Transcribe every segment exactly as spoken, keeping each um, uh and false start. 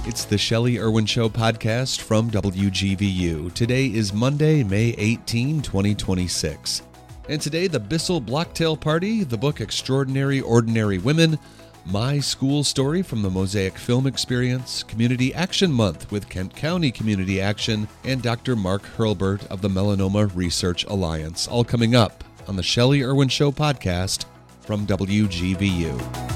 It's the Shelley Irwin Show podcast from W G V U. Today is Monday, May eighteenth, twenty twenty-six. And today, the Bissell Blocktail Party, the book Extraordinary Ordinary Women, My School Story from the Mosaic Film Experience, Community Action Month with Kent County Community Action, and Doctor Mark Hurlbert of the Melanoma Research Alliance. All coming up on the Shelley Irwin Show podcast from W G V U.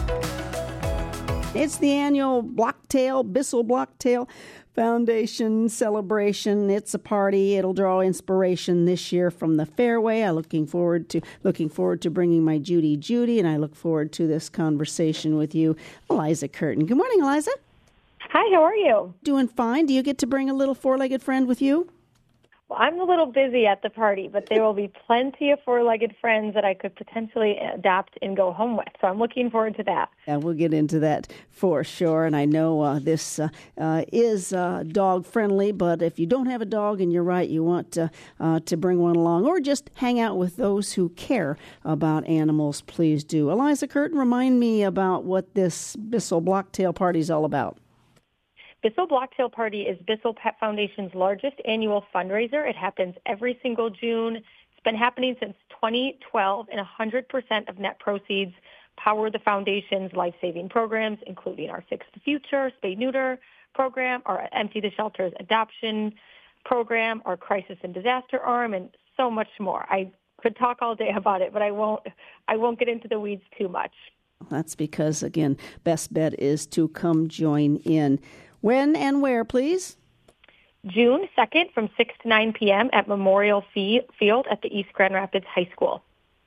It's the annual Blocktail, Bissell Blocktail Foundation celebration. It's a party. It'll draw inspiration this year from the fairway. I'm looking forward to looking forward to bringing my Judy Judy, and I look forward to this conversation with you, Eliza Curtin. Good morning, Eliza. Hi, how are you? Doing fine. Do you get to bring a little four-legged friend with you? Well, I'm a little busy at the party, but there will be plenty of four-legged friends that I could potentially adopt and go home with. So I'm looking forward to that. Yeah, we'll get into that for sure. And I know uh, this uh, uh, is uh, dog-friendly, but if you don't have a dog and you're right, you want uh, uh, to bring one along or just hang out with those who care about animals, please do. Eliza Curtin, remind me about what this Bissell Blocktail Party is all about. Bissell Blocktail Party is Bissell Pet Foundation's largest annual fundraiser. It happens every single June. It's been happening since twenty twelve, and one hundred percent of net proceeds power the foundation's life-saving programs, including our Fix the Future, Spay-Neuter program, our Empty the Shelters adoption program, our Crisis and Disaster arm, and so much more. I could talk all day about it, but I won't, I won't get into the weeds too much. That's because, again, best bet is to come join in. When and where, please? June second from six to nine p.m. at Memorial Field at the East Grand Rapids High School.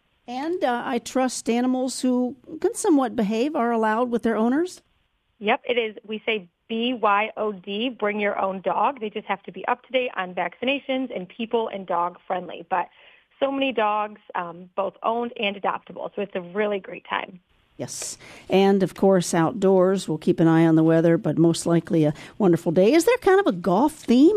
And uh, I trust animals who can somewhat behave are allowed with their owners? Yep, it is. We say B Y O D, bring your own dog. They just have to be up to date on vaccinations and people and dog friendly. But so many dogs, um, both owned and adoptable. So it's a really great time. Yes. And, of course, outdoors. We'll keep an eye on the weather, but most likely a wonderful day. Is there kind of a golf theme?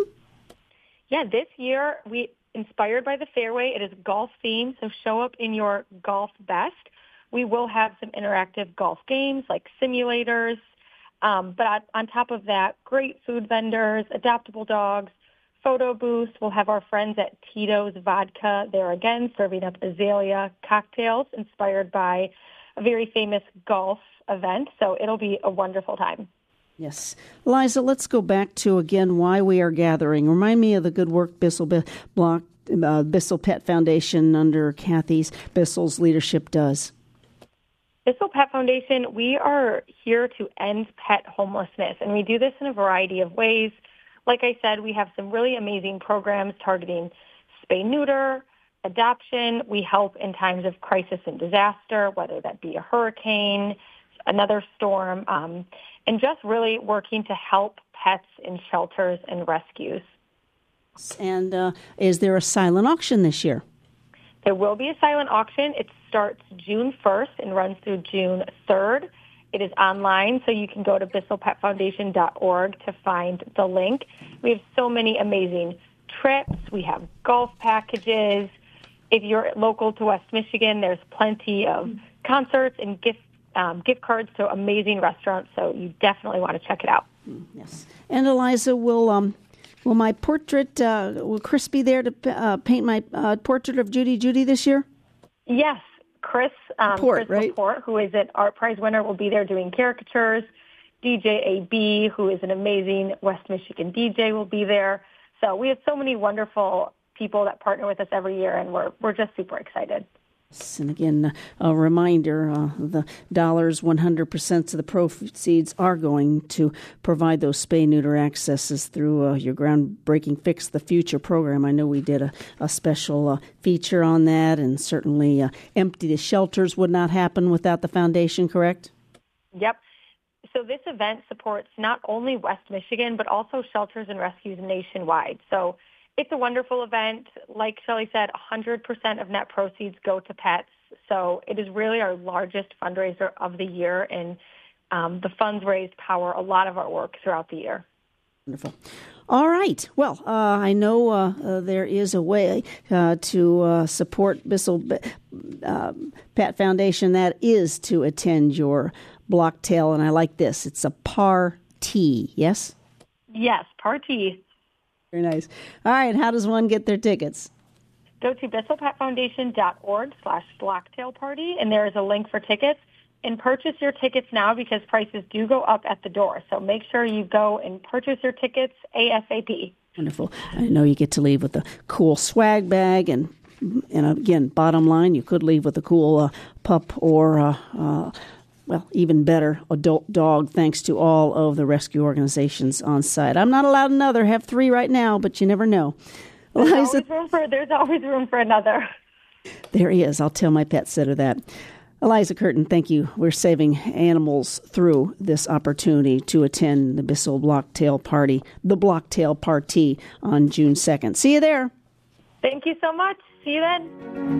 Yeah, this year, we inspired by the fairway. It is golf themed, so show up in your golf best. We will have some interactive golf games like simulators. Um, but on, on top of that, great food vendors, adoptable dogs, photo booths. We'll have our friends at Tito's Vodka there again, serving up Azalea cocktails inspired by a very famous golf event, so it'll be a wonderful time. Yes. Eliza, let's go back to, again, why we are gathering. Remind me of the good work Bissell B- Block, uh, Bissell Pet Foundation under Kathy's Bissell's leadership does. Bissell Pet Foundation, we are here to end pet homelessness, and we do this in a variety of ways. Like I said, we have some really amazing programs targeting spay-neuter, adoption. We help in times of crisis and disaster, whether that be a hurricane, another storm, um, and just really working to help pets in shelters and rescues. And uh, is there a silent auction this year? There will be a silent auction. It starts June first and runs through June third. It is online, so you can go to bissell pet foundation dot org to find the link. We have so many amazing trips. We have golf packages. If you're local to West Michigan, there's plenty of concerts and gift um, gift cards to amazing restaurants, so you definitely want to check it out. Yes. And Eliza, will um, will my portrait, uh, will Chris be there to uh, paint my uh, portrait of Judy Judy this year? Yes. Chris, um, Laporte, Chris right? Laporte, who is an art prize winner, will be there doing caricatures. D J A B, who is an amazing West Michigan D J, will be there. So we have so many wonderful people that partner with us every year, and we're we're just super excited. And again, a reminder, uh, the dollars, one hundred percent of the proceeds are going to provide those spay-neuter accesses through uh, your groundbreaking Fix the Future program. I know we did a, a special uh, feature on that, and certainly uh, Empty the Shelters would not happen without the foundation, correct? Yep. So this event supports not only West Michigan, but also shelters and rescues nationwide. So it's a wonderful event. Like Shelley said, one hundred percent of net proceeds go to pets. So it is really our largest fundraiser of the year, and um, the funds raised power a lot of our work throughout the year. Wonderful. All right. Well, uh, I know uh, uh, there is a way uh, to uh, support Bissell uh, Pet Foundation. That is to attend your Blocktail, and I like this. It's a par T, yes? Yes, Party. Very nice. All right, how does one get their tickets? Go to bisselpatfoundation.org slash Blocktail Party, and there is a link for tickets. And purchase your tickets now because prices do go up at the door. So make sure you go and purchase your tickets ASAP. Wonderful. I know you get to leave with a cool swag bag. And, and again, bottom line, you could leave with a cool uh, pup or, uh, uh, well, even better, adult dog, thanks to all of the rescue organizations on site. I'm not allowed another. I have three right now, but you never know. There's, Eliza, always, room for, there's always room for another. There he is. I'll tell my pet sitter that. Eliza Curtin, thank you. We're saving animals through this opportunity to attend the Bissell Blocktail Party, the Blocktail Party, on June second. See you there. Thank you so much. See you then.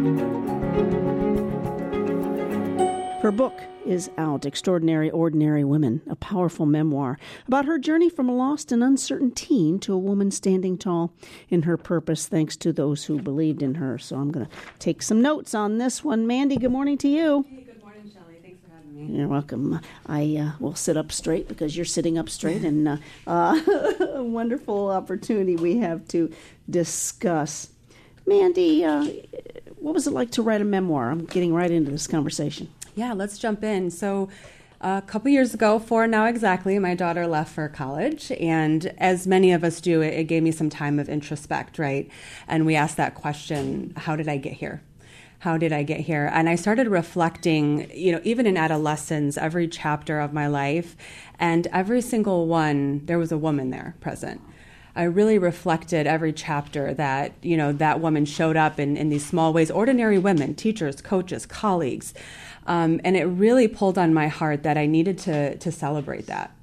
Her book is out, Extraordinary Ordinary Women, a powerful memoir about her journey from a lost and uncertain teen to a woman standing tall in her purpose thanks to those who believed in her. So I'm going to take some notes on this one. Mandy, good morning to you. Hey, good morning, Shelley. Thanks for having me. You're welcome. I uh, will sit up straight because you're sitting up straight, and uh, uh, a wonderful opportunity we have to discuss. Mandy, uh, what was it like to write a memoir? I'm getting right into this conversation. Yeah, let's jump in. So a couple years ago, four now exactly, my daughter left for college. And as many of us do, it, it gave me some time of introspect, right? And we asked that question, how did I get here? How did I get here? And I started reflecting, you know, even in adolescence, every chapter of my life, and every single one, there was a woman there present. I really reflected every chapter that, you know, that woman showed up in, in these small ways, ordinary women, teachers, coaches, colleagues. Um, and it really pulled on my heart that I needed to to celebrate that.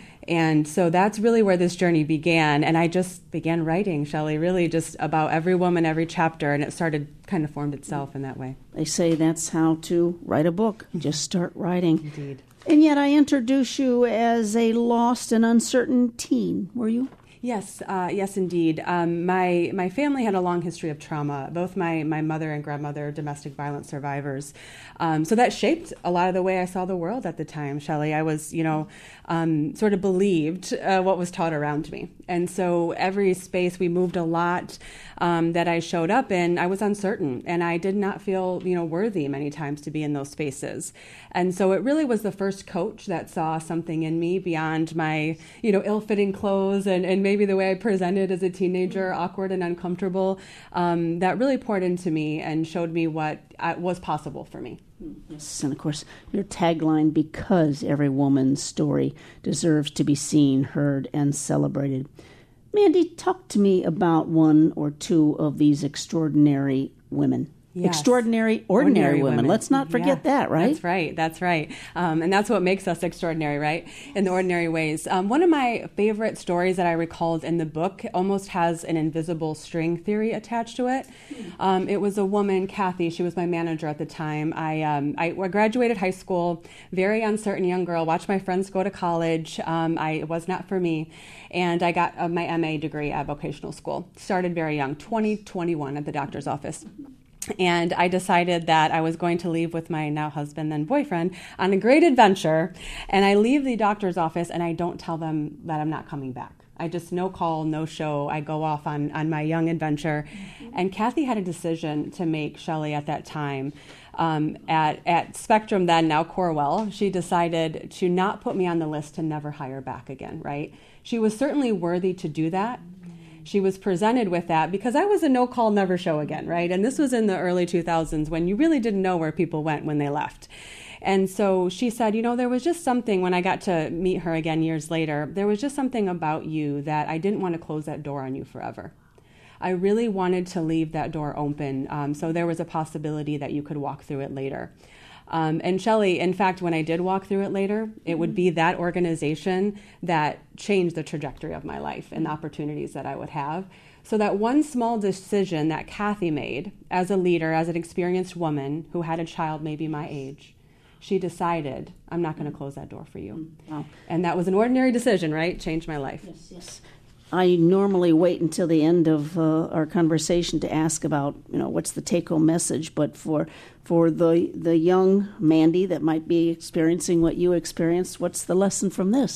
And so that's really where this journey began. And I just began writing, Shelley, really just about every woman, every chapter. And it started kind of formed itself in that way. They say that's how to write a book. Just start writing. Indeed. And yet I introduce you as a lost and uncertain teen. Were you? Yes, uh, yes, indeed. Um, my my family had a long history of trauma. Both my, my mother and grandmother, domestic violence survivors. Um, so that shaped a lot of the way I saw the world at the time, Shelley. I was, you know, um, sort of believed uh, what was taught around me. And so every space we moved a lot um, that I showed up in, I was uncertain. And I did not feel, you know, worthy many times to be in those spaces. And so it really was the first coach that saw something in me beyond my, you know, ill-fitting clothes and, and maybe the way I presented as a teenager, awkward and uncomfortable, um, that really poured into me and showed me what uh, was possible for me. Yes, and of course, your tagline, because every woman's story deserves to be seen, heard, and celebrated. Mandy, talk to me about one or two of these extraordinary women. Yes. Extraordinary, ordinary, ordinary women. women. Let's not forget yeah, that, right? That's right. That's right. Um, and that's what makes us extraordinary, right? In the ordinary ways. Um, one of my favorite stories that I recalled in the book almost has an invisible string theory attached to it. Um, it was a woman, Kathy. She was my manager at the time. I, um, I graduated high school, very uncertain young girl, watched my friends go to college. Um, I, it was not for me. And I got uh, my M A degree at vocational school. Started very young, twenty, twenty-one at the doctor's office. And I decided that I was going to leave with my now husband, then boyfriend, on a great adventure. And I leave the doctor's office and I don't tell them that I'm not coming back. I just no call, no show. I go off on, on my young adventure. Mm-hmm. And Kathy had a decision to make, Shelley, at that time. Um, at, at Spectrum then, now Corewell, she decided to not put me on the list to never hire back again, right? She was certainly worthy to do that. She was presented with that because I was a no call, never show again, right? And this was in the early two thousands when you really didn't know where people went when they left. And so she said, you know, there was just something when I got to meet her again years later, there was just something about you that I didn't want to close that door on you forever. I really wanted to leave that door open um, so there was a possibility that you could walk through it later. Um, and Shelley, in fact, when I did walk through it later, it would be that organization that changed the trajectory of my life and the opportunities that I would have. So that one small decision that Kathy made as a leader, as an experienced woman who had a child maybe my age, she decided, I'm not going to close that door for you. Wow. And that was an ordinary decision, right? Changed my life. Yes, yes. I normally wait until the end of uh, our conversation to ask about, you know, what's the take-home message. But for for the the young Mandy that might be experiencing what you experienced, what's the lesson from this?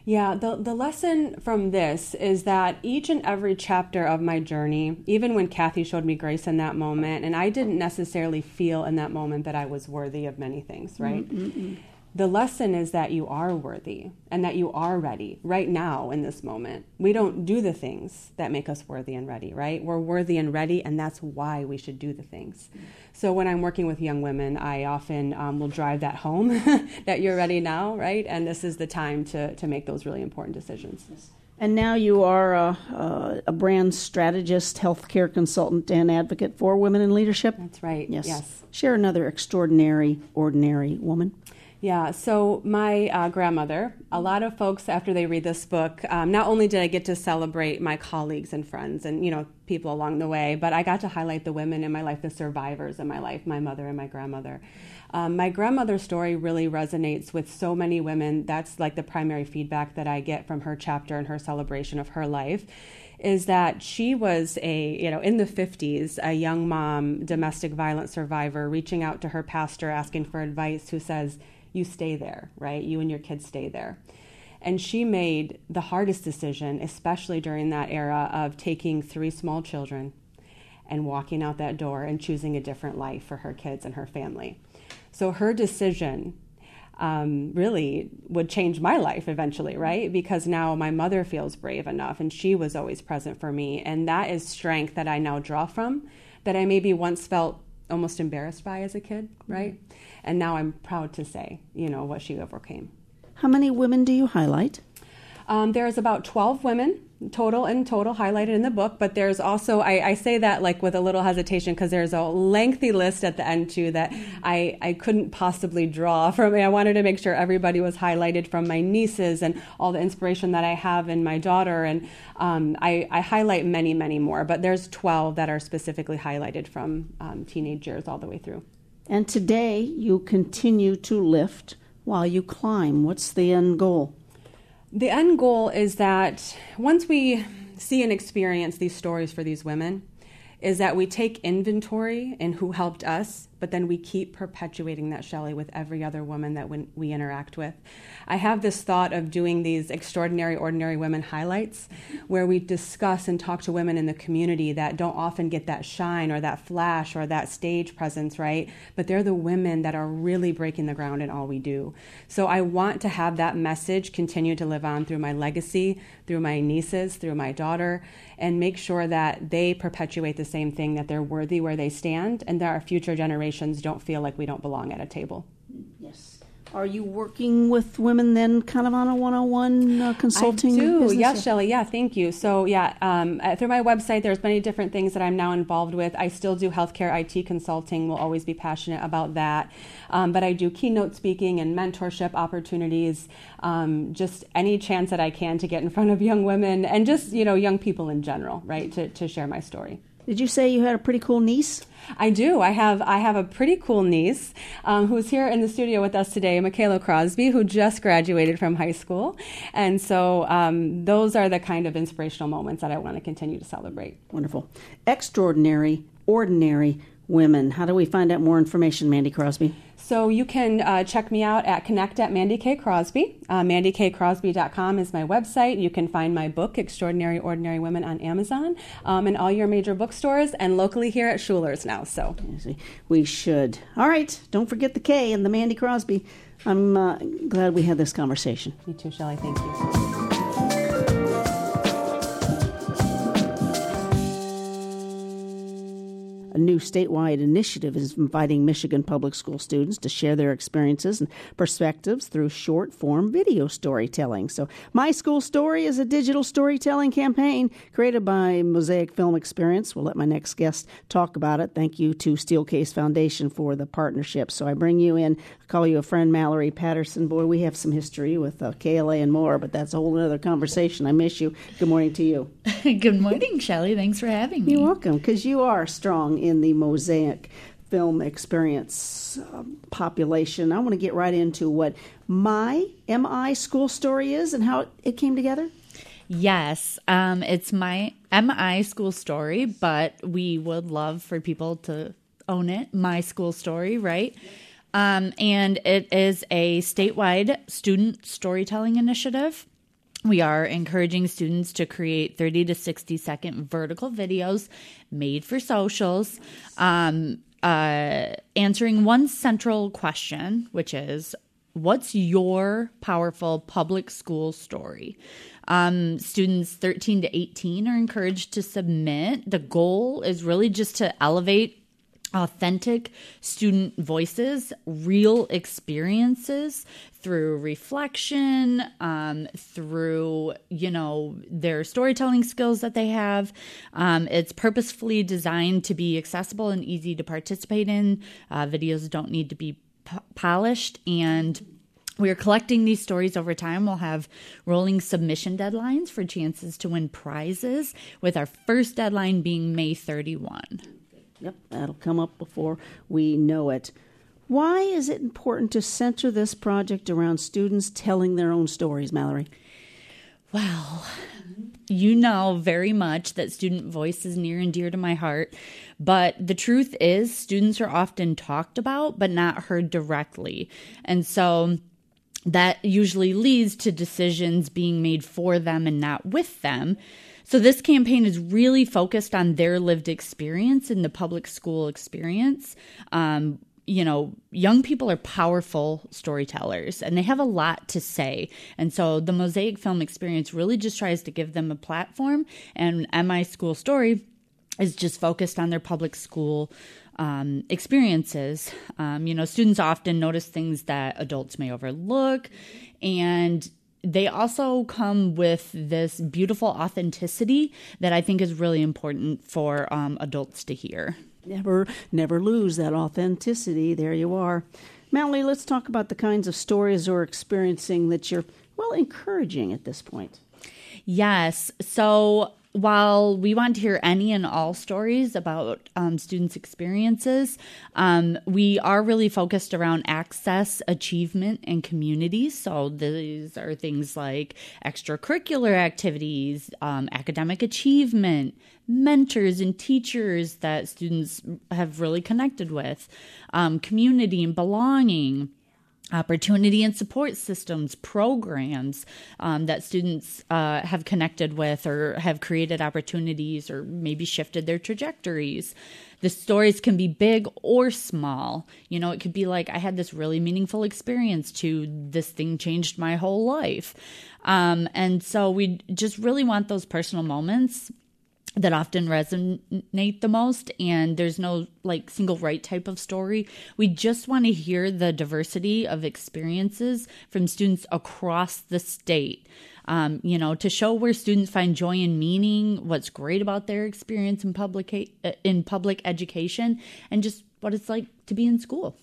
Yeah, the, the lesson from this is that each and every chapter of my journey, even when Kathy showed me grace in that moment, and I didn't necessarily feel in that moment that I was worthy of many things, right? Mm-mm-mm. The lesson is that you are worthy and that you are ready right now in this moment. We don't do the things that make us worthy and ready, right? We're worthy and ready, and that's why we should do the things. So when I'm working with young women, I often um, will drive that home, that you're ready now, right? And this is the time to, to make those really important decisions. And now you are a, a, a brand strategist, healthcare consultant, and advocate for women in leadership. That's right, yes. yes. Share another extraordinary, ordinary woman. Yeah, so my uh, grandmother, a lot of folks after they read this book, um, not only did I get to celebrate my colleagues and friends and, you know, people along the way, but I got to highlight the women in my life, the survivors in my life, my mother and my grandmother. Um, my grandmother's story really resonates with so many women. That's like the primary feedback that I get from her chapter and her celebration of her life, is that she was a, you know, in the fifties, a young mom, domestic violence survivor, reaching out to her pastor, asking for advice, who says, you stay there, right? You and your kids stay there. And she made the hardest decision, especially during that era, of taking three small children and walking out that door and choosing a different life for her kids and her family. So her decision um, really would change my life eventually, right? Because now my mother feels brave enough, and she was always present for me. And that is strength that I now draw from, that I maybe once felt almost embarrassed by as a kid, right? Mm-hmm. And now I'm proud to say, you know, what she overcame. How many women do you highlight? Um, there's about twelve women total in total highlighted in the book, but there's also, I, I say that like with a little hesitation because there's a lengthy list at the end too that I, I couldn't possibly draw from. I wanted to make sure everybody was highlighted, from my nieces and all the inspiration that I have in my daughter. And um, I, I highlight many, many more, but there's twelve that are specifically highlighted from um, teenage years all the way through. And today you continue to lift while you climb. What's the end goal? The end goal is that once we see and experience these stories for these women, is that we take inventory in who helped us, but then we keep perpetuating that, Shelley, with every other woman that we interact with. I have this thought of doing these extraordinary, ordinary women highlights where we discuss and talk to women in the community that don't often get that shine or that flash or that stage presence, right? But they're the women that are really breaking the ground in all we do. So I want to have that message continue to live on through my legacy, through my nieces, through my daughter, and make sure that they perpetuate the same thing, that they're worthy where they stand, and that our future generations don't feel like we don't belong at a table. Yes. Are you working with women then kind of on a one-on-one uh, consulting? I do. Business? Yes, Shelley. Yeah, thank you. So yeah, um, through my website, there's many different things that I'm now involved with. I still do healthcare I T consulting. Will always be passionate about that. Um, but I do keynote speaking and mentorship opportunities, um, just any chance that I can to get in front of young women and just, you know, young people in general, right, to, to share my story. Did you say you had a pretty cool niece? I do. I have I have a pretty cool niece um, who's here in the studio with us today, Michaela Crosby, who just graduated from high school. And so um, those are the kind of inspirational moments that I want to continue to celebrate. Wonderful. Extraordinary, ordinary women. How do we find out more information, Mandy Crosby? So you can uh, check me out at Connect at Mandy K. Crosby. Uh, mandy k crosby dot com is my website. You can find my book, Extraordinary Ordinary Women, on Amazon um, and all your major bookstores, and locally here at Schuler's now. So we should. All right. Don't forget the K and the Mandy Crosby. I'm uh, glad we had this conversation. Me too, Shelley. Thank you. A new statewide initiative is inviting Michigan public school students to share their experiences and perspectives through short-form video storytelling. So My School Story is a digital storytelling campaign created by Mosaic Film Experience. We'll let my next guest talk about it. Thank you to Steelcase Foundation for the partnership. So I bring you in, I call you a friend, Mallory Patterson. Boy, we have some history with uh, K L A and more, but that's a whole other conversation. I miss you. Good morning to you. Good morning, Shelley. Thanks for having me. You're welcome, because you are strong in the Mosaic Film Experience uh, population. I want to get right into what my M I School Story is and how it, it came together. Yes, um, it's my M I School Story, but we would love for people to own it, My School Story, right? Um, and it is a statewide student storytelling initiative. We are encouraging students to create thirty to sixty second vertical videos made for socials, um, uh, answering one central question, which is, what's your powerful public school story? Um, students thirteen to eighteen are encouraged to submit. The goal is really just to elevate authentic student voices, real experiences through reflection, um, through, you know, their storytelling skills that they have. Um, it's purposefully designed to be accessible and easy to participate in. Uh, videos don't need to be p- polished, and we are collecting these stories over time. We'll have rolling submission deadlines for chances to win prizes, with our first deadline being May thirty-first. Yep, that'll come up before we know it. Why is it important to center this project around students telling their own stories, Mallory? Well, you know very much that student voice is near and dear to my heart, but the truth is students are often talked about but not heard directly. And so that usually leads to decisions being made for them and not with them. So this campaign is really focused on their lived experience in the public school experience. Um, you know, young people are powerful storytellers and they have a lot to say. And so the Mosaic Film Experience really just tries to give them a platform, and M I School Story is just focused on their public school um, experiences. Um, you know, students often notice things that adults may overlook, and they also come with this beautiful authenticity that I think is really important for um, adults to hear. Never, never lose that authenticity. There you are. Mallory, let's talk about the kinds of stories or experiencing that you're, well, encouraging at this point. Yes. So while we want to hear any and all stories about um, students' experiences, um, we are really focused around access, achievement, and community. So these are things like extracurricular activities, um, academic achievement, mentors and teachers that students have really connected with, um, community and belonging, opportunity and support systems, programs um, that students uh, have connected with or have created opportunities or maybe shifted their trajectories. The stories can be big or small. You know, it could be like, I had this really meaningful experience to this thing changed my whole life. Um, and so we just really want those personal moments that often resonate the most, and there's no like single right type of story. We just want to hear the diversity of experiences from students across the state, um, you know, to show where students find joy and meaning, what's great about their experience in public in public education, and just what it's like to be in school.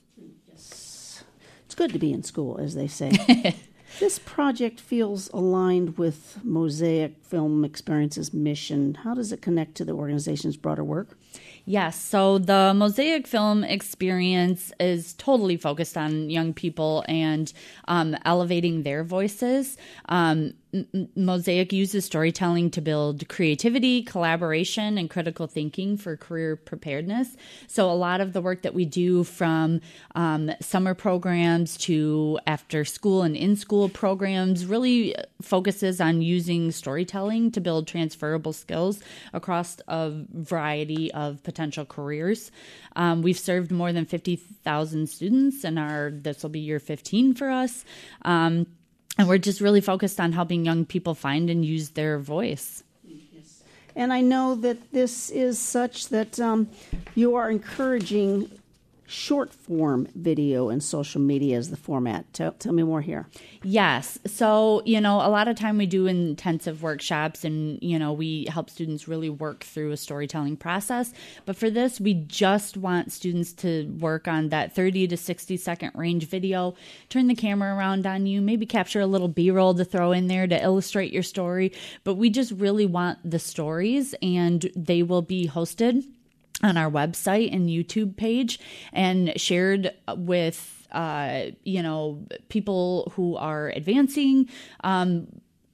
Yes, it's good to be in school, as they say. This project feels aligned with Mosaic Film Experience's mission. How does it connect to the organization's broader work? Yes, so the Mosaic Film Experience is totally focused on young people and um, elevating their voices. Um, M- Mosaic uses storytelling to build creativity, collaboration, and critical thinking for career preparedness. So a lot of the work that we do, from um, summer programs to after school and in-school programs, really focuses on using storytelling to build transferable skills across a variety of potential careers. Um, we've served more than fifty thousand students, and our this will be year fifteen for us. Um, And we're just really focused on helping young people find and use their voice. Yes. And I know that this is such that um, you are encouraging short form video and social media as the format. Tell, tell me more here. Yes. So, you know, a lot of time we do intensive workshops and, you know, we help students really work through a storytelling process. But for this, we just want students to work on that thirty to sixty second range video, turn the camera around on you, maybe capture a little B-roll to throw in there to illustrate your story. But we just really want the stories, and they will be hosted on our website and YouTube page and shared with, uh, you know, people who are advancing um,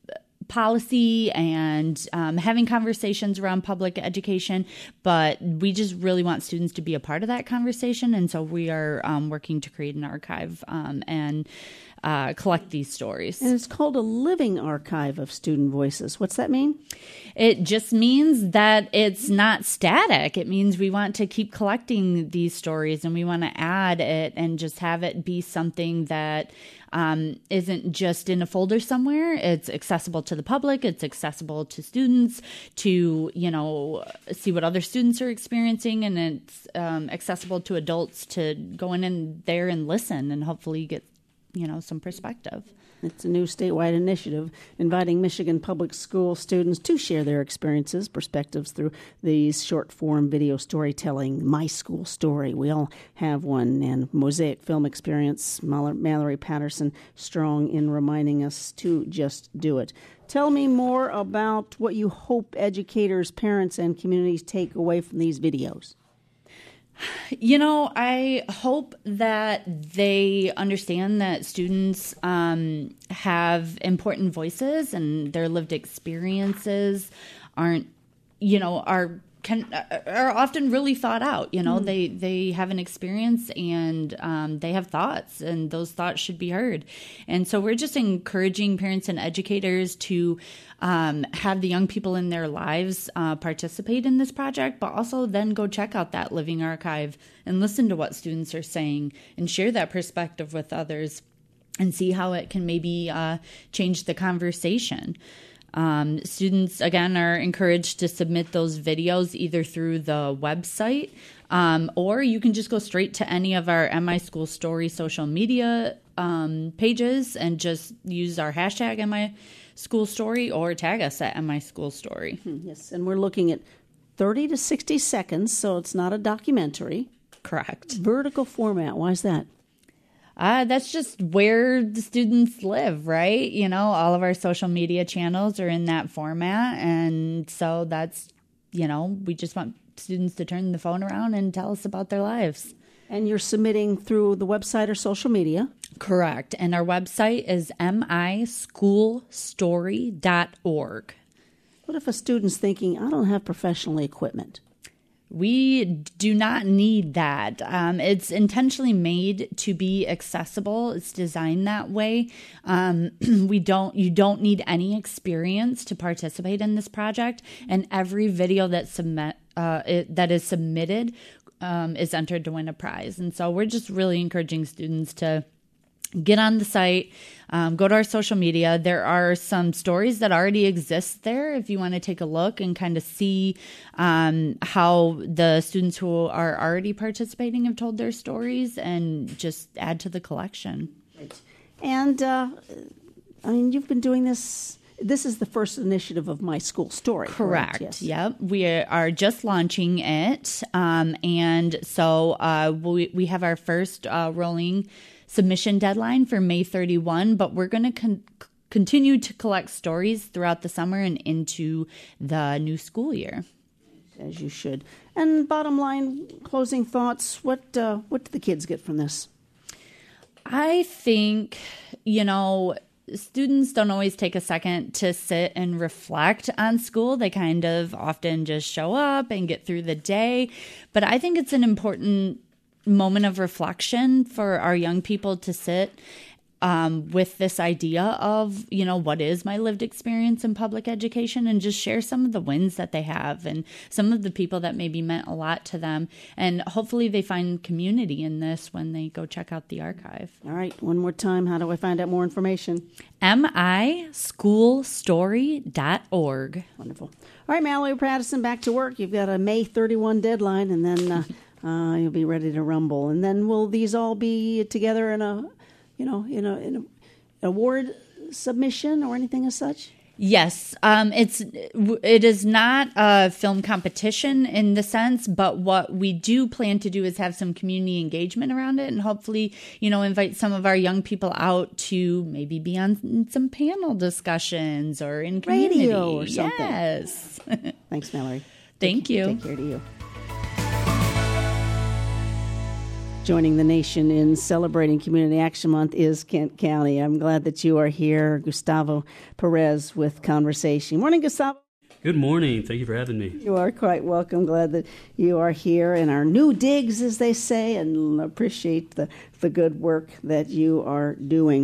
policy and um, having conversations around public education. But we just really want students to be a part of that conversation. And so we are um, working to create an archive um, and uh, collect these stories. And it's called a living archive of student voices. What's that mean? It just means that it's not static. It means we want to keep collecting these stories, and we want to add it and just have it be something that um, isn't just in a folder somewhere. It's accessible to the public. It's accessible to students to, you know, see what other students are experiencing, and it's um, accessible to adults to go in and there and listen and hopefully get, you know, some perspective. It's a new statewide initiative inviting Michigan public school students to share their experiences, perspectives through these short-form video storytelling, My School Story. We all have one, and Mosaic Film Experience, Mallory Patterson, strong in reminding us to just do it. Tell me more about what you hope educators, parents, and communities take away from these videos. You know, I hope that they understand that students um, have important voices, and their lived experiences aren't, you know, are can are often really thought out. You know, mm. they they have an experience, and um, they have thoughts, and those thoughts should be heard. And so we're just encouraging parents and educators to um, have the young people in their lives uh, participate in this project, but also then go check out that living archive and listen to what students are saying and share that perspective with others and see how it can maybe uh, change the conversation. Um, students, again, are encouraged to submit those videos either through the website, um, or you can just go straight to any of our M I School Story social media um, pages and just use our hashtag M I School Story or tag us at M I School Story. Yes, and we're looking at thirty to sixty seconds, so it's not a documentary. Correct. Vertical format, why is that? Uh, that's just where the students live, right? You know, all of our social media channels are in that format. And so that's, you know, we just want students to turn the phone around and tell us about their lives. And you're submitting through the website or social media? Correct. And our website is M I school story dot org. What if a student's thinking, I don't have professional equipment? We do not need that. Um, it's intentionally made to be accessible. It's designed that way. Um, we don't. You don't need any experience to participate in this project. And every video that submit uh, it, that is submitted um, is entered to win a prize. And so we're just really encouraging students to get on the site, um, go to our social media. There are some stories that already exist there if you want to take a look and kind of see um, how the students who are already participating have told their stories and just add to the collection. Right. And, uh, I mean, you've been doing this. This is the first initiative of My School Story. Correct. correct? Yes. Yep. We are just launching it. Um, and so uh, we, we have our first uh, rolling submission deadline for May thirty-first, but we're going to con- continue to collect stories throughout the summer and into the new school year. As you should. And bottom line, closing thoughts, what uh, what do the kids get from this? I think, you know, students don't always take a second to sit and reflect on school. They kind of often just show up and get through the day. But I think it's an important moment of reflection for our young people to sit um, with this idea of, you know, what is my lived experience in public education, and just share some of the wins that they have and some of the people that maybe meant a lot to them. And hopefully they find community in this when they go check out the archive. All right. One more time. How do I find out more information? M I school story dot org. Wonderful. All right, Mallory Patterson, back to work. You've got a May thirty-first deadline, and then uh, Uh, you'll be ready to rumble. And then will these all be together in a, you know, in a, in a award submission or anything as such? Yes, um, it's it is not a film competition in the sense, but what we do plan to do is have some community engagement around it, and hopefully, you know, invite some of our young people out to maybe be on some panel discussions or in community. Radio or something. Yes. Thanks, Mallory. Thank take, you. Take care to you. Joining the nation in celebrating Community Action Month is Kent County. I'm glad that you are here. Gustavo Perez with Conversation. Morning, Gustavo. Good morning. Thank you for having me. You are quite welcome. Glad that you are here in our new digs, as they say, and appreciate the, the good work that you are doing.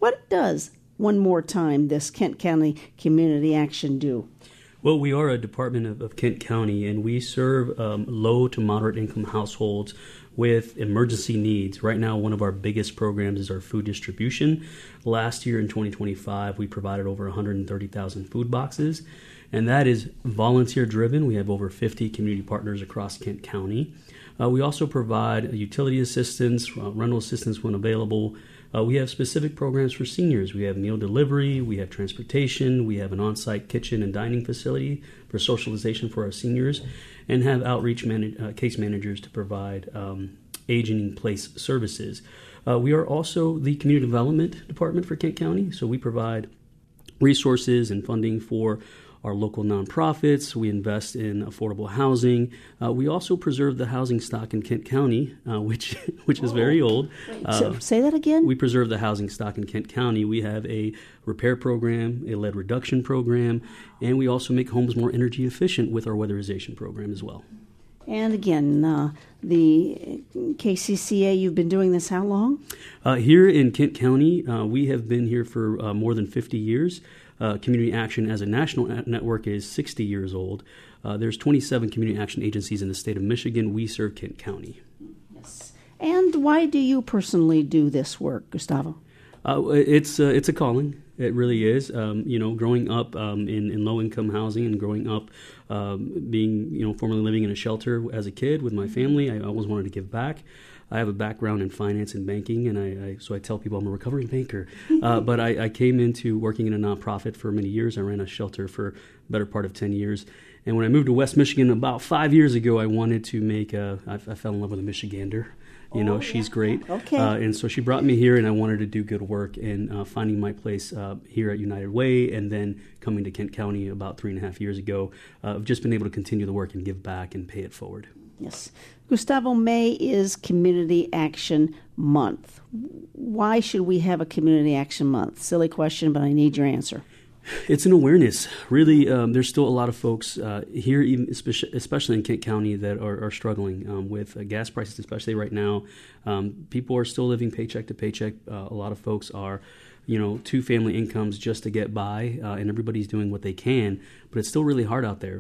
What does, one more time, this Kent County Community Action do? Well, we are a department of, of Kent County, and we serve um, low to moderate income households with emergency needs. Right now, one of our biggest programs is our food distribution. Last year in twenty twenty-five, we provided over one hundred thirty thousand food boxes, and that is volunteer driven. We have over fifty community partners across Kent County. Uh, we also provide utility assistance, uh, rental assistance when available. Uh, we have specific programs for seniors. We have meal delivery, we have transportation, we have an on-site kitchen and dining facility for socialization for our seniors, and have outreach man- uh, case managers to provide um, aging in place services. Uh, we are also the community development department for Kent County, so we provide resources and funding for our local nonprofits. We invest in affordable housing. Uh, we also preserve the housing stock in Kent County, uh, which which is very old. Uh, so, say that again? We preserve the housing stock in Kent County. We have a repair program, a lead reduction program, and we also make homes more energy efficient with our weatherization program as well. And again, uh, the K C C A, you've been doing this how long? Uh, here in Kent County, uh, we have been here for uh, more than fifty years. Uh, Community Action as a national network is sixty years old. Uh, there's twenty-seven community action agencies in the state of Michigan. We serve Kent County. Yes. And why do you personally do this work, Gustavo? Uh, it's uh, it's a calling. It really is. Um, you know, growing up um, in, in low-income housing and growing up um, being, you know, formerly living in a shelter as a kid with my family, I always wanted to give back. I have a background in finance and banking, and I, I so I tell people I'm a recovering banker. Uh, but I, I came into working in a nonprofit for many years. I ran a shelter for the better part of ten years. And when I moved to West Michigan about five years ago, I wanted to make a, I, I fell in love with a Michigander. You know, oh, she's yeah. great. Okay. Uh, and so she brought me here, and I wanted to do good work in uh, finding my place uh, here at United Way, and then coming to Kent County about three and a half years ago. Uh, I've just been able to continue the work and give back and pay it forward. Yes. Gustavo, May is Community Action Month. Why should we have a Community Action Month? Silly question, but I need your answer. It's an awareness. Really, um, there's still a lot of folks uh, here, even especially in Kent County, that are, are struggling um, with uh, gas prices, especially right now. Um, people are still living paycheck to paycheck. Uh, a lot of folks are, you know, two-family incomes just to get by, uh, and everybody's doing what they can, but it's still really hard out there.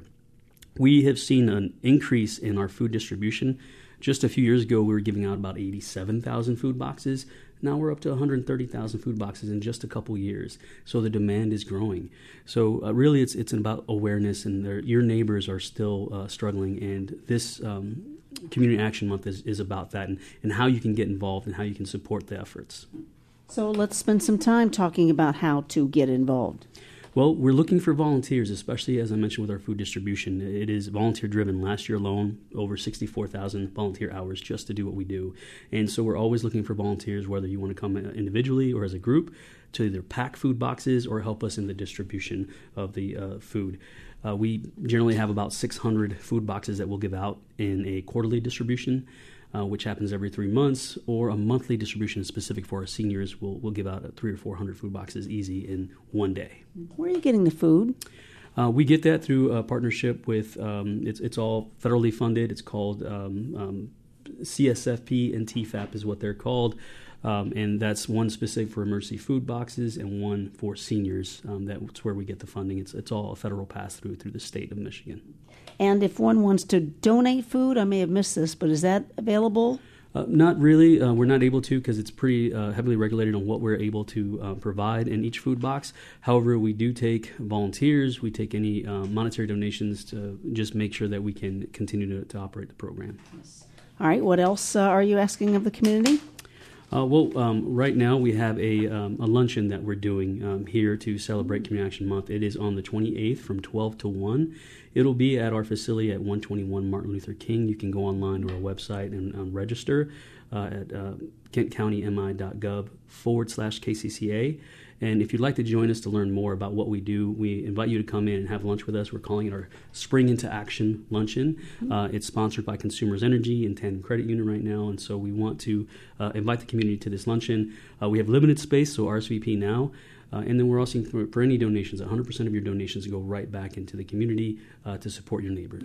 We have seen an increase in our food distribution. Just a few years ago, we were giving out about eighty-seven thousand food boxes. Now we're up to one hundred thirty thousand food boxes in just a couple years. So the demand is growing. So uh, really, it's it's about awareness, and your neighbors are still uh, struggling. And this um, Community Action Month is, is about that, and, and how you can get involved and how you can support the efforts. So let's spend some time talking about how to get involved. Well, we're looking for volunteers, especially, as I mentioned, with our food distribution. It is volunteer-driven. Last year alone, over sixty-four thousand volunteer hours just to do what we do. And so we're always looking for volunteers, whether you want to come individually or as a group, to either pack food boxes or help us in the distribution of the uh, food. Uh, we generally have about six hundred food boxes that we'll give out in a quarterly distribution, Uh, which happens every three months, or a monthly distribution specific for our seniors. We'll, we'll give out a three or four hundred food boxes easy in one day. Where are you getting the food? Uh, we get that through a partnership with, um, it's, it's all federally funded. It's called um, um, C S F P and T F A P is what they're called. Um, and that's one specific for emergency food boxes and one for seniors. Um, that's where we get the funding. It's, it's all a federal pass-through through the state of Michigan. And if one wants to donate food, I may have missed this, but is that available? Uh, not really. Uh, we're not able to because it's pretty uh, heavily regulated on what we're able to uh, provide in each food box. However, we do take volunteers. We take any uh, monetary donations to just make sure that we can continue to, to operate the program. Yes. All right. What else uh, are you asking of the community? Uh, well, um, right now we have a, um, a luncheon that we're doing um, here to celebrate Community Action Month. It is on the twenty-eighth from twelve to one. It'll be at our facility at one twenty-one Martin Luther King. You can go online to our website and um, register uh, at uh, kentcountym.gov forward slash KCCA. And if you'd like to join us to learn more about what we do, we invite you to come in and have lunch with us. We're calling it our Spring into Action Luncheon. Uh, it's sponsored by Consumers Energy and Tandem Credit Union right now, and so we want to uh, invite the community to this luncheon. Uh, we have limited space, so R S V P now. Uh, and then we're also, for, for any donations, one hundred percent of your donations go right back into the community uh, to support your neighbors.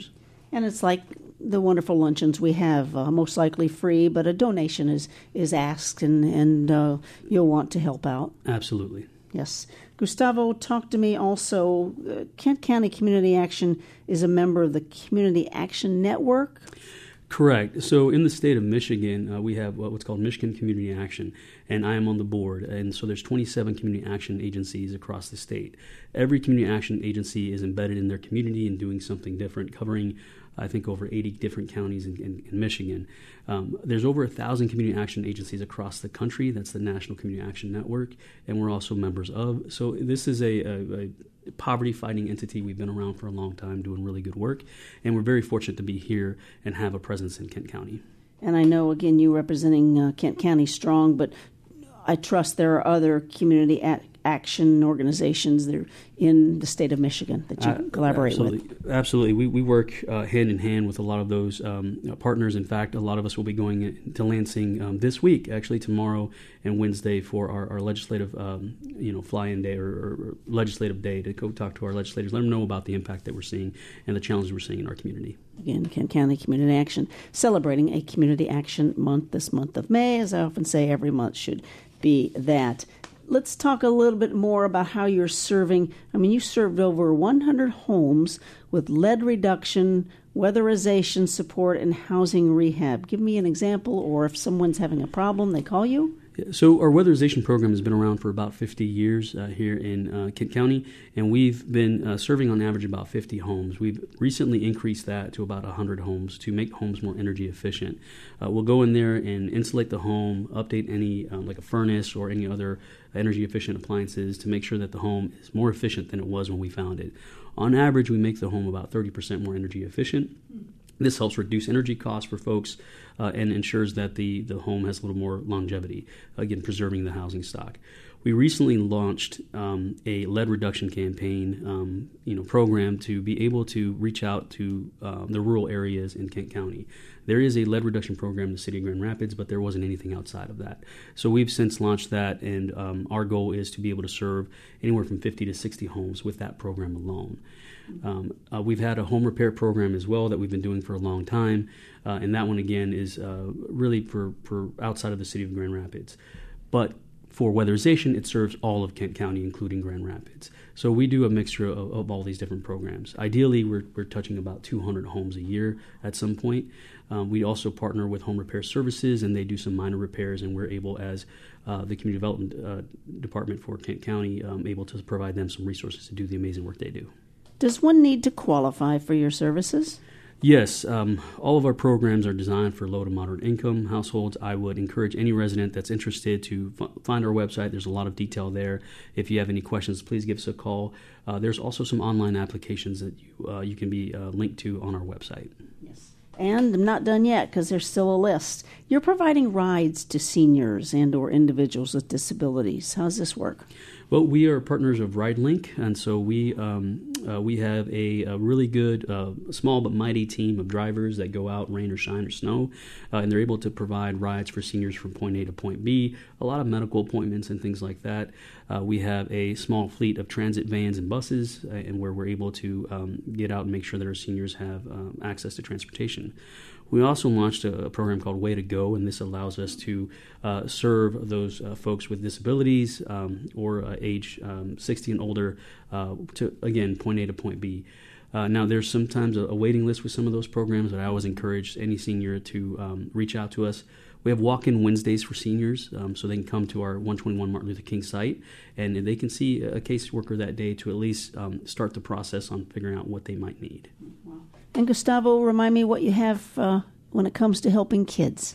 And it's like the wonderful luncheons we have, uh, most likely free, but a donation is, is asked, and, and uh, you'll want to help out. Absolutely. Yes. Gustavo, talk to me also. Uh, Kent County Community Action is a member of the Community Action Network. Correct. So in the state of Michigan, uh, we have what's called Michigan Community Action, and I am on the board. And so there's twenty-seven community action agencies across the state. Every community action agency is embedded in their community and doing something different, covering, I think, over eighty different counties in, in, in Michigan. Um, there's over a thousand community action agencies across the country. That's the National Community Action Network, and we're also members of. So this is a, a, a poverty-fighting entity. We've been around for a long time doing really good work, and we're very fortunate to be here and have a presence in Kent County. And I know, again, you representing uh, Kent County strong, but I trust there are other community a- action organizations that are in the state of Michigan that you uh, collaborate absolutely. with. Absolutely. We, we work uh, hand in hand with a lot of those um, partners. In fact, a lot of us will be going to Lansing um, this week, actually tomorrow and Wednesday, for our, our legislative um, you know, fly-in day or, or legislative day to go talk to our legislators, let them know about the impact that we're seeing and the challenges we're seeing in our community. Again, Kent County Community Action, celebrating a Community Action Month this month of May. As I often say, every month should be that. Let's talk a little bit more about how you're serving. I mean, you served over one hundred homes with lead reduction, weatherization support, and housing rehab. Give me an example, or if someone's having a problem, they call you? So our weatherization program has been around for about fifty years uh, here in uh, Kent County, and we've been uh, serving on average about fifty homes. We've recently increased that to about one hundred homes to make homes more energy efficient. Uh, we'll go in there and insulate the home, update any, um, like a furnace or any other energy efficient appliances to make sure that the home is more efficient than it was when we found it. On average, we make the home about thirty percent more energy efficient. This helps reduce energy costs for folks uh, and ensures that the, the home has a little more longevity, again, preserving the housing stock. We recently launched um, a lead reduction campaign um, you know, program to be able to reach out to uh, the rural areas in Kent County. There is a lead reduction program in the city of Grand Rapids, but there wasn't anything outside of that. So we've since launched that, and um, our goal is to be able to serve anywhere from fifty to sixty homes with that program alone. Um, uh, we've had a home repair program as well that we've been doing for a long time, uh, and that one again is uh, really for, for outside of the city of Grand Rapids. But for weatherization, it serves all of Kent County, including Grand Rapids. So we do a mixture of, of all these different programs. Ideally, we're, we're touching about two hundred homes a year at some point. Um, we also partner with Home Repair Services, and they do some minor repairs, and we're able, as uh, the Community Development uh, Department for Kent County, um, able to provide them some resources to do the amazing work they do. Does one need to qualify for your services? Yes, um, all of our programs are designed for low to moderate income households. I would encourage any resident that's interested to f- find our website. There's a lot of detail there. If you have any questions, please give us a call. Uh, there's also some online applications that you, uh, you can be uh, linked to on our website. Yes. And I'm not done yet because there's still a list. You're providing rides to seniors and or individuals with disabilities. How does this work? Well, we are partners of RideLink, and so we um, uh, we have a, a really good, uh, small but mighty team of drivers that go out, rain or shine or snow, uh, and they're able to provide rides for seniors from point A to point B, a lot of medical appointments and things like that. Uh, we have a small fleet of transit vans and buses, uh, and where we're able to um, get out and make sure that our seniors have um, access to transportation. We also launched a, a program called Way to Go, and this allows us to uh, serve those uh, folks with disabilities um, or uh, age um, sixty and older uh, to, again, point A to point B. Uh, now, there's sometimes a, a waiting list with some of those programs, but I always encourage any senior to um, reach out to us. We have walk-in Wednesdays for seniors, um, so they can come to our one twenty-one Martin Luther King site, and they can see a caseworker that day to at least um, start the process on figuring out what they might need. Wow. And Gustavo, remind me what you have uh, when it comes to helping kids.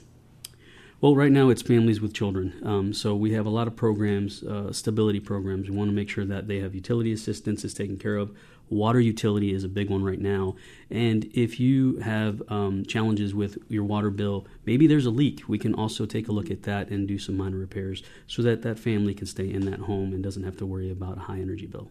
Well, right now it's families with children. Um, so we have a lot of programs, uh, stability programs. We want to make sure that they have utility assistance is taken care of. Water utility is a big one right now. And if you have um, challenges with your water bill, maybe there's a leak. We can also take a look at that and do some minor repairs so that that family can stay in that home and doesn't have to worry about a high energy bill.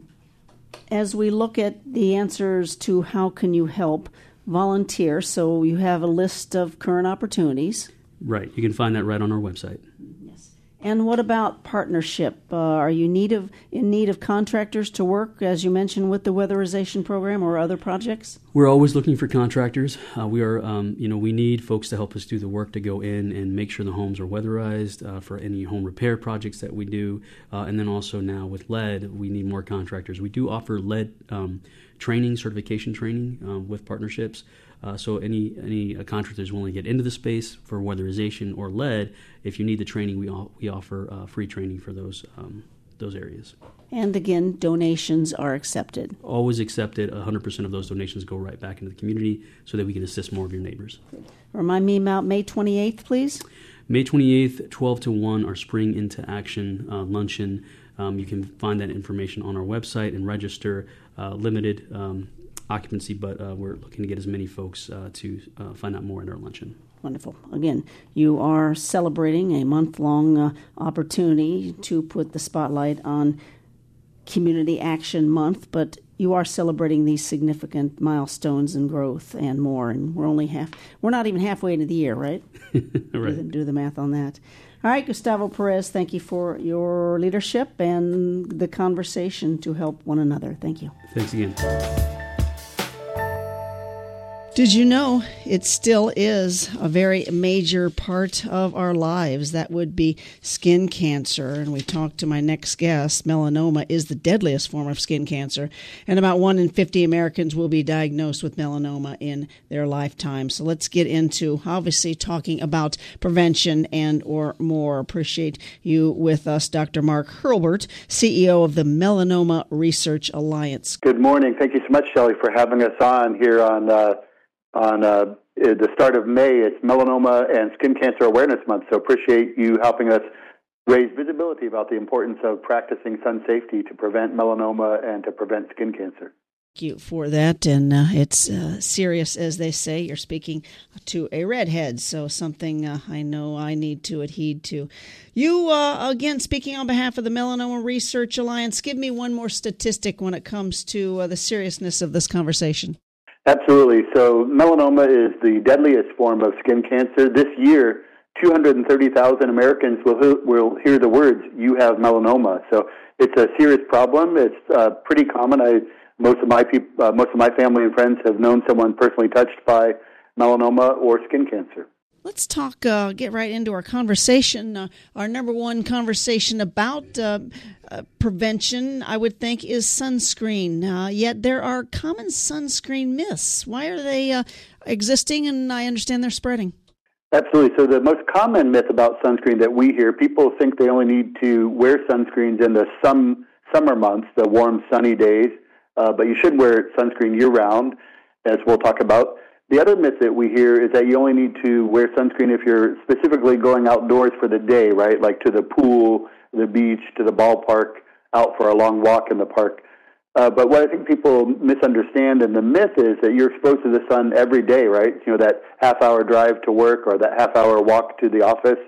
As we look at the answers to how can you help, volunteer. So you have a list of current opportunities. Right. You can find that right on our website. Yes. And what about partnership? Uh, are you need of in need of contractors to work, as you mentioned, with the weatherization program or other projects? We're always looking for contractors. Uh, we are, um, you know, we need folks to help us do the work to go in and make sure the homes are weatherized uh, for any home repair projects that we do. Uh, and then also now with lead, we need more contractors. We do offer lead um, training, certification training uh, with partnerships. Uh, so any any uh, contractors willing to get into the space for weatherization or lead, if you need the training, we o- we offer uh, free training for those um, those areas. And again, donations are accepted. Always accepted. one hundred percent of those donations go right back into the community so that we can assist more of your neighbors. Remind me about May twenty-eighth, please. May twenty-eighth, twelve to one, our Spring Into Action uh, luncheon. Um, you can find that information on our website and register. Uh, limited um, occupancy, but uh, we're looking to get as many folks uh, to uh, find out more at our luncheon. Wonderful. Again, you are celebrating a month-long uh, opportunity to put the spotlight on Community Action Month, but you are celebrating these significant milestones and growth and more. And we're only half, we're not even halfway into the year, right? Right. Do the, do the math on that. All right, Gustavo Perez, thank you for your leadership and the conversation to help one another. Thank you. Thanks again. Did you know it still is a very major part of our lives? That would be skin cancer. And we talked to my next guest. Melanoma is the deadliest form of skin cancer. And about one in fifty Americans will be diagnosed with melanoma in their lifetime. So let's get into, obviously, talking about prevention and or more. Appreciate you with us, Doctor Mark Hurlbert, C E O of the Melanoma Research Alliance. Good morning. Thank you so much, Shelley, for having us on here on uh, on uh, the start of May. It's Melanoma and Skin Cancer Awareness Month, so appreciate you helping us raise visibility about the importance of practicing sun safety to prevent melanoma and to prevent skin cancer. Thank you for that, and uh, it's uh, serious, as they say. You're speaking to a redhead, so something uh, I know I need to adhere to. You, uh, again, speaking on behalf of the Melanoma Research Alliance, give me one more statistic when it comes to uh, the seriousness of this conversation. Absolutely. So melanoma is the deadliest form of skin cancer. This year, two hundred thirty thousand Americans will will hear the words, "You have melanoma." So it's a serious problem. It's uh, pretty common. I most of my peop, uh, most of my family and friends have known someone personally touched by melanoma or skin cancer. Let's talk, uh, get right into our conversation. Uh, our number one conversation about uh, uh, prevention, I would think, is sunscreen. Uh, yet there are common sunscreen myths. Why are they uh, existing? And I understand they're spreading. Absolutely. So the most common myth about sunscreen that we hear, people think they only need to wear sunscreens in the some, summer months, the warm, sunny days, uh, but you should wear sunscreen year-round, as we'll talk about. The other myth that we hear is that you only need to wear sunscreen if you're specifically going outdoors for the day, right? Like to the pool, the beach, to the ballpark, out for a long walk in the park. Uh, but what I think people misunderstand, and the myth is that you're exposed to the sun every day, right? You know, that half-hour drive to work or that half-hour walk to the office.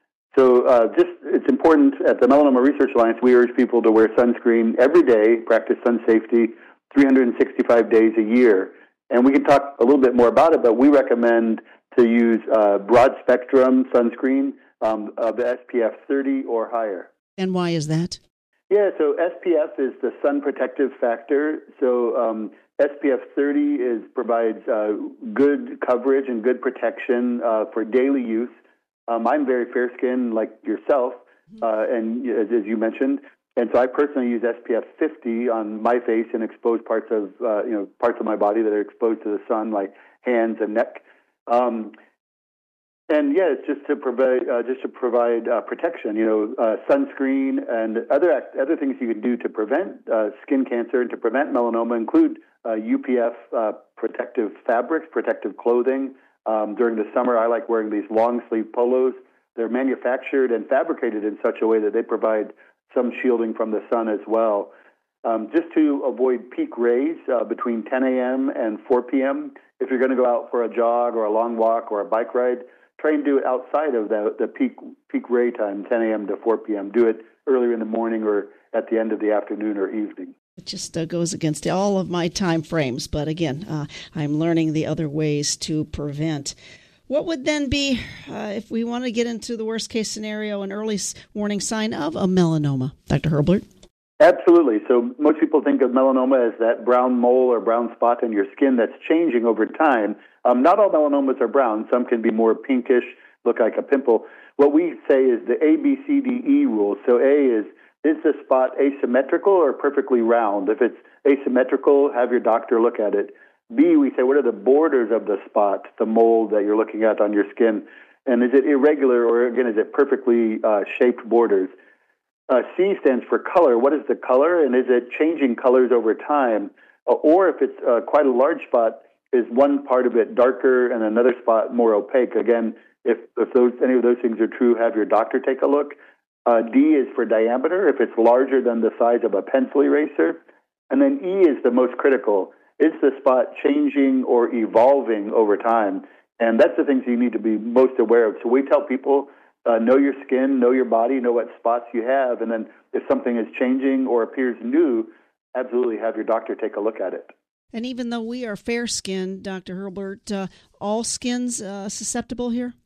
So uh, just it's important at the Melanoma Research Alliance, we urge people to wear sunscreen every day, practice sun safety three hundred sixty-five days a year. And we can talk a little bit more about it, but we recommend to use uh, broad-spectrum sunscreen um, of S P F thirty or higher. And why is that? Yeah, so S P F is the sun protective factor. So um, S P F thirty is provides uh, good coverage and good protection uh, for daily use. Um, I'm very fair-skinned like yourself, uh, and as, as you mentioned. And so I personally use S P F fifty on my face and exposed parts of uh, you know parts of my body that are exposed to the sun, like hands and neck. Um, and yeah, it's just to provide uh, just to provide uh, protection. You know, uh, sunscreen and other act- other things you can do to prevent uh, skin cancer and to prevent melanoma include uh, U P F uh, protective fabrics, protective clothing. Um, during the summer, I like wearing these long sleeve polos. They're manufactured and fabricated in such a way that they provide some shielding from the sun as well. Um, just to avoid peak rays uh, between ten a.m. and four p.m., if you're going to go out for a jog or a long walk or a bike ride, try and do it outside of the, the peak peak ray time, ten a.m. to four p.m. Do it earlier in the morning or at the end of the afternoon or evening. It just uh, goes against all of my time frames. But again, uh, I'm learning the other ways to prevent. What would then be, uh, if we want to get into the worst-case scenario, an early warning sign of a melanoma? Doctor Hurlbert? Absolutely. So most people think of melanoma as that brown mole or brown spot in your skin that's changing over time. Um, not all melanomas are brown. Some can be more pinkish, look like a pimple. What we say is the A B C D E rule. So A is, is the spot asymmetrical or perfectly round? If it's asymmetrical, have your doctor look at it. B, we say, what are the borders of the spot, the mole that you're looking at on your skin? And is it irregular, or again, is it perfectly uh, shaped borders? Uh, C stands for color. What is the color, and is it changing colors over time? Uh, or if it's uh, quite a large spot, is one part of it darker and another spot more opaque? Again, if, if those any of those things are true, have your doctor take a look. Uh, D is for diameter, if it's larger than the size of a pencil eraser. And then E is the most critical. Is the spot changing or evolving over time? And that's the things you need to be most aware of. So we tell people, uh, know your skin, know your body, know what spots you have, and then if something is changing or appears new, absolutely have your doctor take a look at it. And even though we are fair-skinned, Doctor Hurlburt, uh, all skins uh, susceptible here?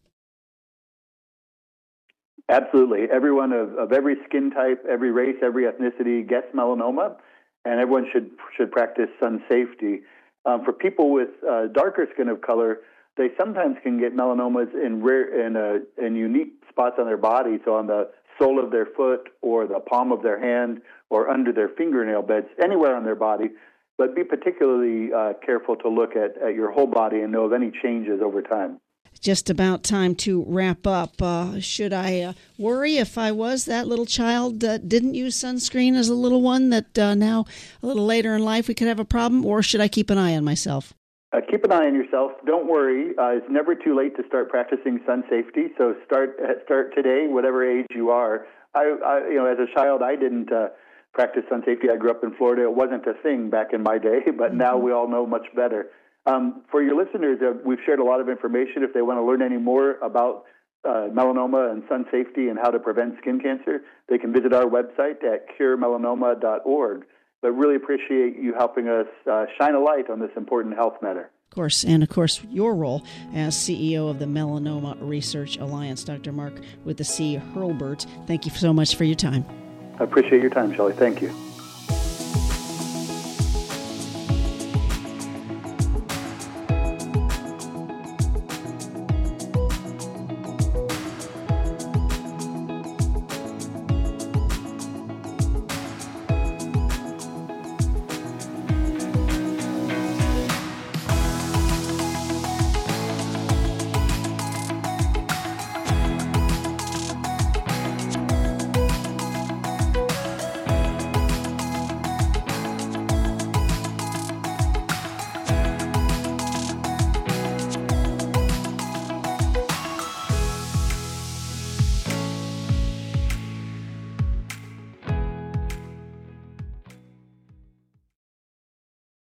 Absolutely. Everyone of, of every skin type, every race, every ethnicity gets melanoma, and everyone should should practice sun safety. Um, for people with uh, darker skin of color, they sometimes can get melanomas in rare in, uh, in unique spots on their body, so on the sole of their foot or the palm of their hand or under their fingernail beds, anywhere on their body. But be particularly uh, careful to look at, at your whole body and know of any changes over time. Just about time to wrap up. Uh, should I uh, worry if I was that little child that didn't use sunscreen as a little one, that uh, now a little later in life we could have a problem, or should I keep an eye on myself? Uh, keep an eye on yourself. Don't worry. Uh, it's never too late to start practicing sun safety. So start start today, whatever age you are. I, I you know, as a child, I didn't uh, practice sun safety. I grew up in Florida. It wasn't a thing back in my day, but mm-hmm. now we all know much better. Um, for your listeners, uh, we've shared a lot of information. If they want to learn any more about uh, melanoma and sun safety and how to prevent skin cancer, they can visit our website at cure melanoma dot org. But really appreciate you helping us uh, shine a light on this important health matter. Of course, and of course, your role as C E O of the Melanoma Research Alliance. Doctor Mark with the C. Hurlburt, thank you so much for your time. I appreciate your time, Shelley. Thank you.